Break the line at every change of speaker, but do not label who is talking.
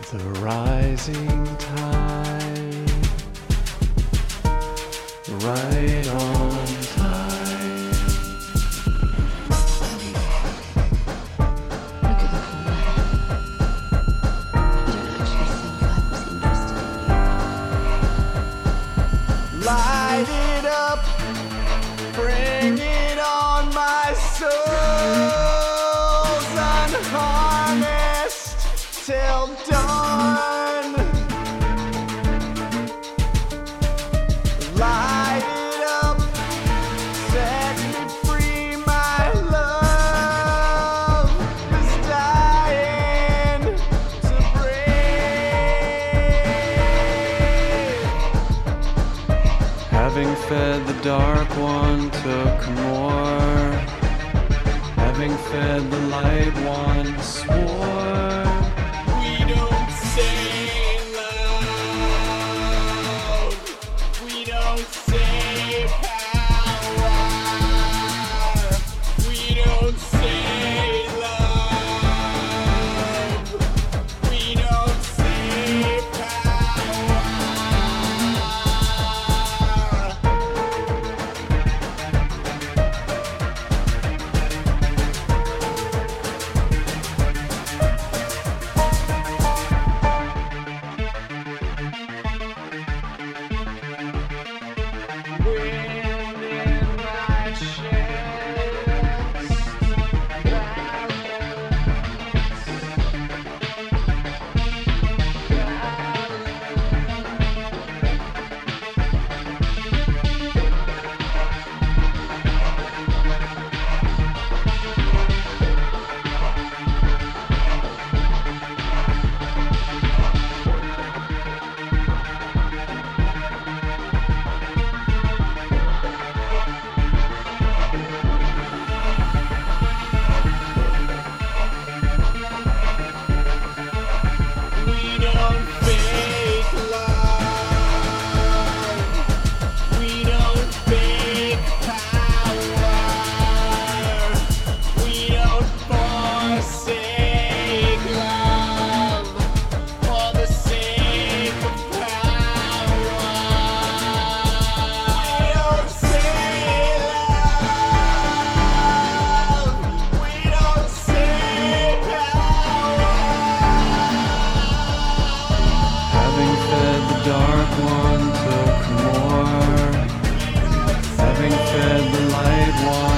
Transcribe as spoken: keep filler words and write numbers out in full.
The rising tide, right on time.
Look at the whole You don't actually think I was interested in you.
Light it up, bring it on, my soul's unharnessed till dawn. Light it up, set me free, my love is dying to breathe. Having fed the dark one took more. Having fed the light one swore. We don't say love. We don't say power. We don't say love. We don't say power. Wind in my chest, we don't fake love. We don't fake power. We don't forsake love for the sake of power. We don't say love. We don't say power. Having fed the dark one took more. Having fed the light one